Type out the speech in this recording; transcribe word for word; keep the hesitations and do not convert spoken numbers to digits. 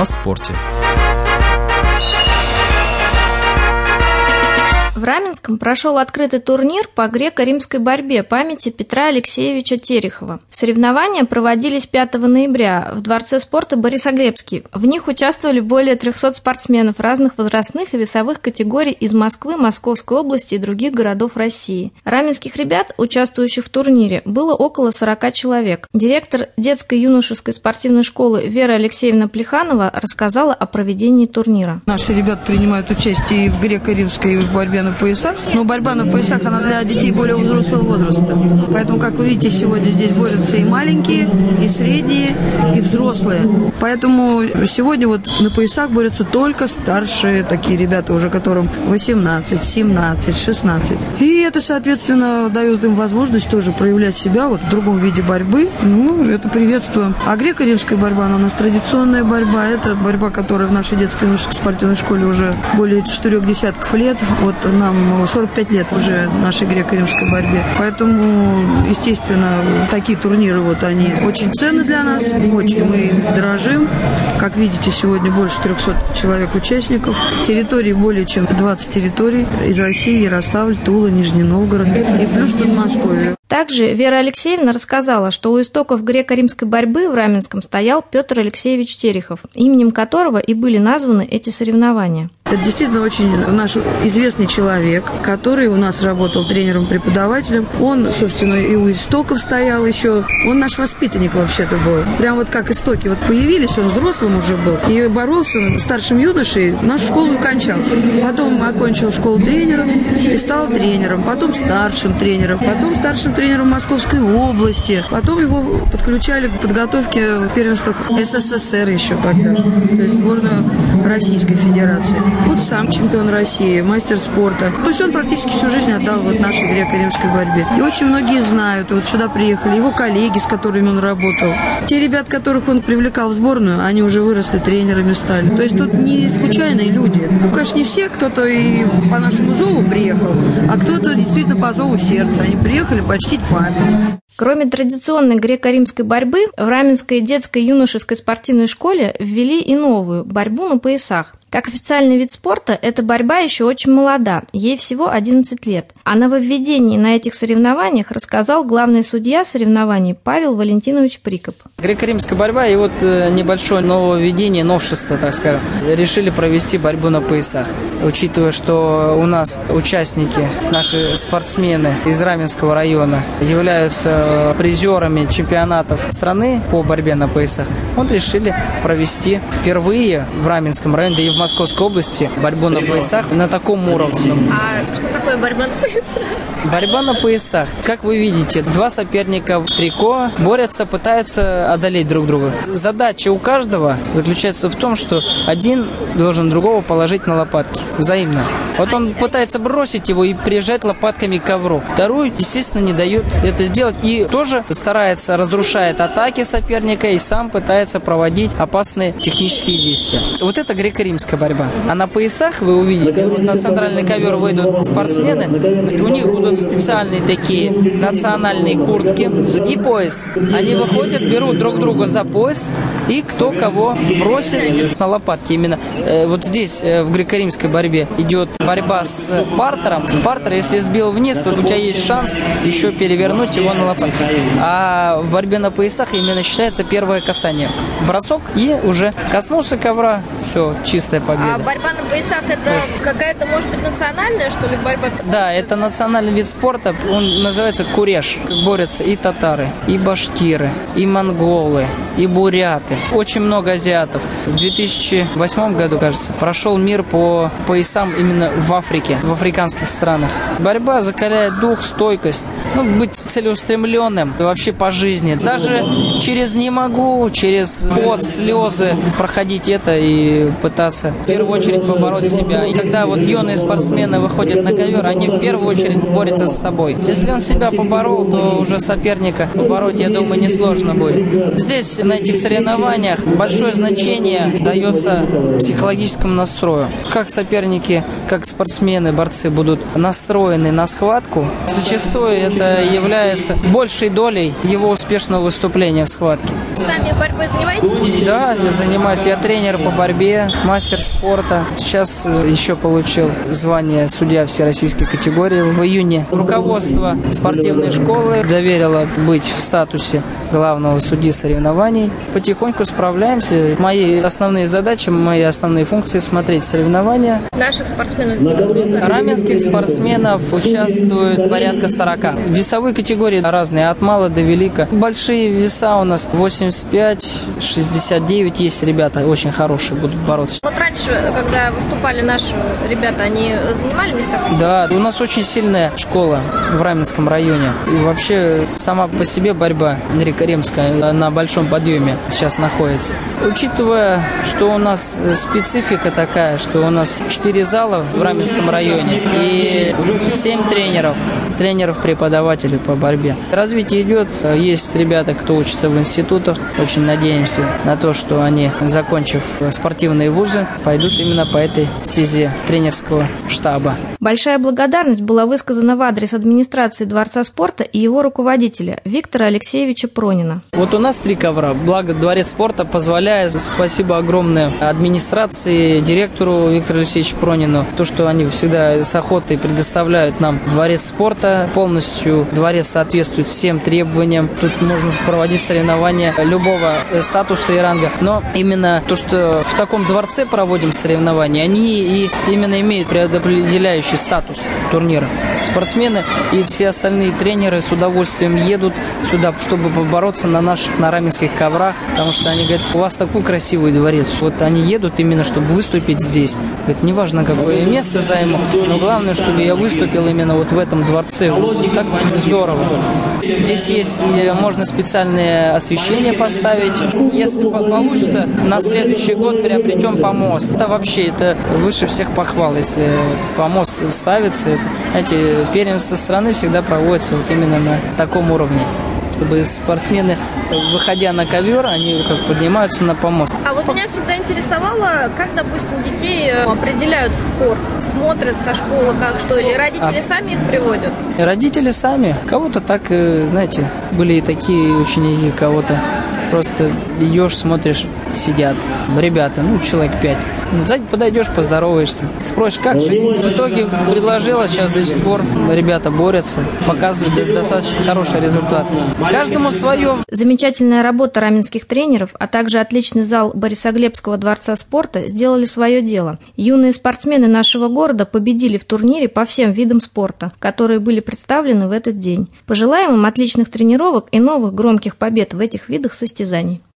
о спорте. В Раменском прошел открытый турнир по греко-римской борьбе памяти Петра Алексеевича Терехова. Соревнования проводились пятого ноября в Дворце спорта Борисоглебский. В них участвовали более трехсот спортсменов разных возрастных и весовых категорий из Москвы, Московской области и других городов России. Раменских ребят, участвующих в турнире, было около сорока человек. Директор детской юношеской спортивной школы Вера Алексеевна Плеханова рассказала о проведении турнира. Наши ребята принимают участие и в греко-римской борьбе на поясах, но борьба на поясах, она для детей более взрослого возраста. Поэтому, как вы видите, сегодня здесь борются и маленькие, и средние, и взрослые. Поэтому сегодня вот на поясах борются только старшие такие ребята, уже которым восемнадцать, семнадцать, шестнадцать. И это, соответственно, дает им возможность тоже проявлять себя вот в другом виде борьбы. Ну, это приветствуем. А греко-римская борьба, она у нас традиционная борьба. Это борьба, которая в нашей детской спортивной школе уже более четырех десятков лет. Вот нам сорок пять лет уже нашей греко-римской борьбе. Поэтому, естественно, такие турниры, вот они очень ценны для нас, очень мы им дорожим. Как видите, сегодня больше трехсот человек участников. Территорий более чем двадцать территорий из России, Ярославль, Тула, Нижний Новгород и плюс Подмосковье. Также Вера Алексеевна рассказала, что у истоков греко-римской борьбы в Раменском стоял Петр Алексеевич Терехов, именем которого и были названы эти соревнования. Это действительно очень наш известный человек, который у нас работал тренером-преподавателем. Он, собственно, и у истоков стоял еще. Он наш воспитанник вообще-то был. Прям вот как истоки вот появились, он взрослым уже был. И боролся старшим юношей, нашу школу и кончал. Потом окончил школу тренеров и стал тренером. Потом старшим тренером. Потом старшим тренером Московской области. Потом его подключали к подготовке в первенствах СССР еще тогда. То есть сборную Российской Федерации. Вот сам чемпион России, мастер спорта. То есть он практически всю жизнь отдал вот нашей греко-римской борьбе. И очень многие знают, вот сюда приехали его коллеги, с которыми он работал. Те ребят, которых он привлекал в сборную, они уже выросли, тренерами стали. То есть тут не случайные люди. Ну, конечно, не все, кто-то и по нашему зову приехал, а кто-то действительно по зову сердца. Они приехали почтить память. Кроме традиционной греко-римской борьбы, в Раменской детской юношеской спортивной школе ввели и новую – борьбу на поясах. Как официальный вид спорта, эта борьба еще очень молода, ей всего одиннадцать лет. О нововведении на этих соревнованиях рассказал главный судья соревнований Павел Валентинович Прикоп. Греко-римская борьба и вот небольшое нововведение, новшество, так скажем. Решили провести борьбу на поясах. Учитывая, что у нас участники, наши спортсмены из Раменского района являются призерами чемпионатов страны по борьбе на поясах, вот решили провести впервые в Раменском районе, да и в Московской области борьбу на поясах на таком уровне. А что такое борьба на поясах? Борьба на поясах. Как вы видите, два соперника в трико борются, пытаются одолеть друг друга. Задача у каждого заключается в том, что один должен другого положить на лопатки. Взаимно. Вот он пытается бросить его и прижать лопатками к ковру. Второй, естественно, не дает это сделать. И тоже старается, разрушает атаки соперника и сам пытается проводить опасные технические действия. Вот это греко-римская борьба. А на поясах вы увидите, вот на центральный ковер выйдут спортсмены, у них будут специальные такие национальные куртки и пояс. Они выходят, берут друг друга за пояс, и кто кого бросит на лопатки. Именно э, вот здесь, э, в греко-римской борьбе, идет борьба с партером. Партер, если сбил вниз, то у тебя есть шанс еще перевернуть его на лопатки. А в борьбе на поясах именно считается первое касание. Бросок, и уже коснулся ковра, все, чистая победа. А борьба на поясах это есть... какая-то, может быть, национальная, что ли, борьба? Да, это национальный вид спорта, он называется куреш. Борются и татары, и башкиры, и монголы, и буряты. Очень много азиатов. В две тысячи восьмом году, кажется, прошел мир по поясам именно в Африке, в африканских странах. Борьба закаляет дух, стойкость, ну, быть целеустремленным вообще по жизни. Даже через «не могу», через пот, слезы проходить это и пытаться в первую очередь побороть себя. И когда вот юные спортсмены выходят на ковер, они в первую очередь борются с собой. Если он себя поборол, то уже соперника побороть, я думаю, несложно будет. Здесь знаете, на этих соревнованиях большое значение дается психологическому настрою. Как соперники, как спортсмены, борцы будут настроены на схватку, зачастую это является большей долей его успешного выступления в схватке. Сами борьбой занимаетесь? Да, я занимаюсь. Я тренер по борьбе, мастер спорта. Сейчас еще получил звание судья всероссийской категории в июне. Руководство спортивной школы доверило быть в статусе главного судьи соревнований. Потихоньку справляемся. Мои основные задачи, мои основные функции — смотреть соревнования. Наших спортсменов? Раменских спортсменов участвует порядка сорока. Весовые категории разные, от мала до велика. Большие веса у нас восемьдесят пять — шестьдесят девять. Есть ребята очень хорошие, будут бороться. Вот раньше, когда выступали наши ребята, они занимали места? Да, у нас очень сильная школа в Раменском районе. И вообще сама по себе борьба греко-римская на большом подъеме сейчас находится. Учитывая, что у нас специфика такая, что у нас четыре зала в Раменском районе и семь тренеров, тренеров-преподавателей по борьбе. Развитие идет. Есть ребята, кто учится в институтах. Очень надеемся на то, что они, закончив спортивные вузы, пойдут именно по этой стезе тренерского штаба. Большая благодарность была высказана в адрес администрации Дворца спорта и его руководителя Виктора Алексеевича Пронина. Вот у нас три ковра. Благо Дворец спорта позволяет. Спасибо огромное администрации, директору Виктору Алексеевичу Пронину. То, что они всегда с охотой предоставляют нам Дворец спорта. Полностью дворец соответствует всем требованиям. Тут можно проводить соревнования любого статуса и ранга. Но именно то, что в таком дворце проводим соревнования, они и именно имеют предопределяющий статус турнира. Спортсмены и все остальные тренеры с удовольствием едут сюда, чтобы побороться на наших на раменских коврах, потому что они говорят: у вас такой красивый дворец. Вот они едут именно, чтобы выступить здесь. Говорят, неважно, какое место займу, но главное, чтобы я выступил именно вот в этом дворце. Так здорово. Здесь есть, можно специальное освещение поставить. Если получится, на следующий год приобретем помост. Это вообще, это выше всех похвал, если помост ставится. Это, знаете, первенство страны всегда проводится вот именно на таком уровне, чтобы спортсмены, выходя на ковер, они как поднимаются на помост. А вот меня всегда интересовало, как, допустим, детей определяют в спорт, смотрят со школы, как что, или родители а... сами их приводят? Родители сами. Кого-то так, знаете, были и такие ученики, кого-то просто идешь, смотришь, сидят ребята, ну, человек пять. Сзади подойдешь, поздороваешься, спросишь, как жить. В итоге предложила, сейчас до сих пор ребята борются, показывают достаточно хорошие результаты. Каждому свое. Замечательная работа раменских тренеров, а также отличный зал Борисоглебского дворца спорта сделали свое дело. Юные спортсмены нашего города победили в турнире по всем видам спорта, которые были представлены в этот день. Пожелаем им отличных тренировок и новых громких побед в этих видах состязаний.